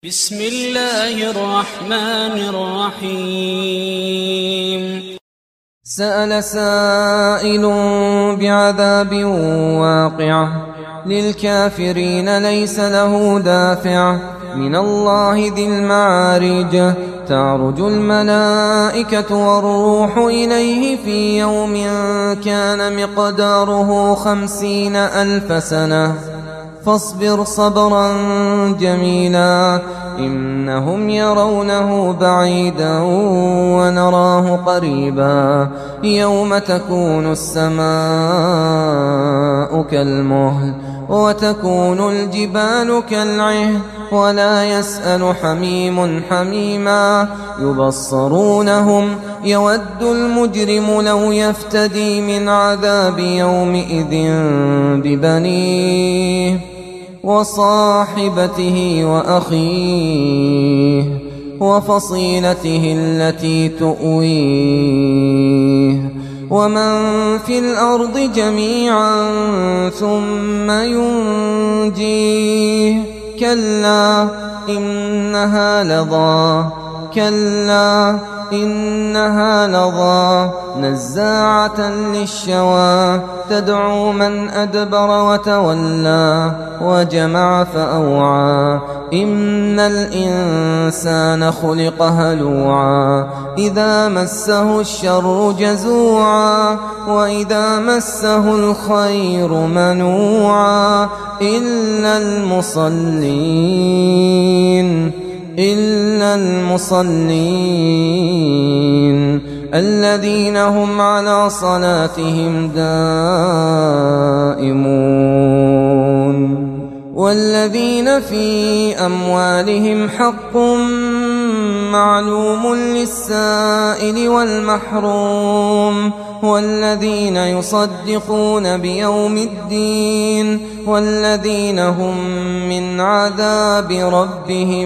بسم الله الرحمن الرحيم. سأل سائل بعذاب واقع للكافرين ليس له دافع من الله ذي المعارج تعرج الملائكة والروح إليه في يوم كان مقداره 50,000 سنة فاصبر صبرا جميلا إنهم يرونه بعيدا ونراه قريبا يوم تكون السماء كالمهل وتكون الجبال كالعهن ولا يسأل حميم حميما يبصرونهم يود المجرم لو يفتدي من عذاب يومئذ ببنيه وصاحبته وأخيه وفصيلته التي تؤويه ومن في الأرض جميعا ثم ينجيه كلا إنها لظى نزاعة للشوى تدعو من أدبر وتولى وجمع فأوعى إن الإنسان خلق هلوعا إذا مسه الشر جزوعا وإذا مسه الخير منوعا إلا المصلين الذين هم على صلاتهم دائمون والذين في أموالهم حق معلوم للسائل والمحروم والذين يصدقون بيوم الدين والذين هم من عذاب ربهم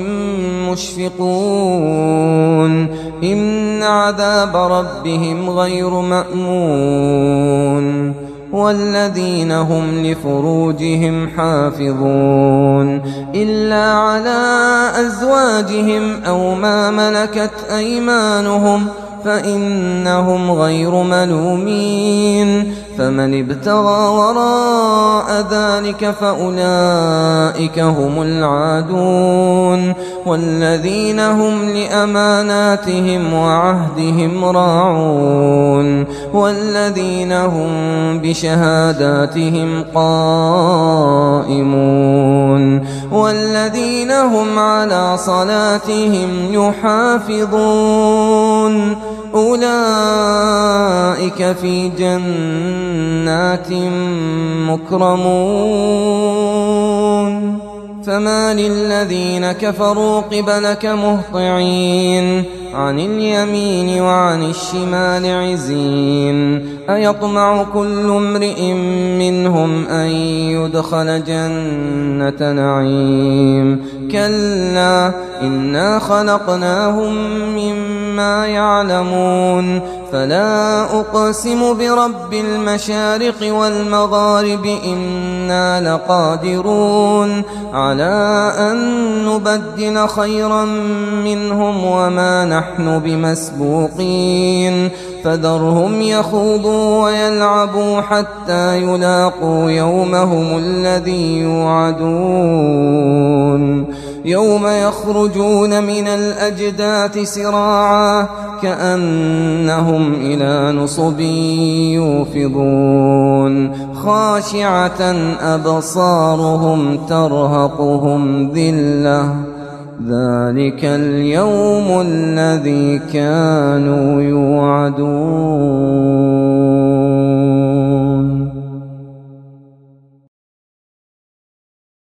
مشفقون إن عذاب ربهم غير مأمون والذين هم لفروجهم حافظون إلا على أزواجهم أو ما ملكت أيمانهم فإنهم غير ملومين فمن ابتغى وراء ذلك فأولئك هم العادون والذين هم لأماناتهم وعهدهم راعون والذين هم بشهاداتهم قائمون والذين هم على صلاتهم يحافظون أولئك في جنات مكرمون فما للذين كفروا قبلك مهطعين عن اليمين وعن الشمال عزين أيطمع كل امرئ منهم أن يدخل جنة نعيم كلا إنا خلقناهم مما يعلمون فلا أقسم برب المشارق والمغارب إنا لقادرون على أن نبدل خيرا منهم وما نحن بمسبوقين فذرهم يخوضوا ويلعبوا حتى يلاقوا يومهم الذي يوعدون يوم يخرجون من الأجداث سراعا كأنهم إلى نصب يوفضون خاشعة أبصارهم ترهقهم ذلة ذلك اليوم الذي كانوا يوعدون.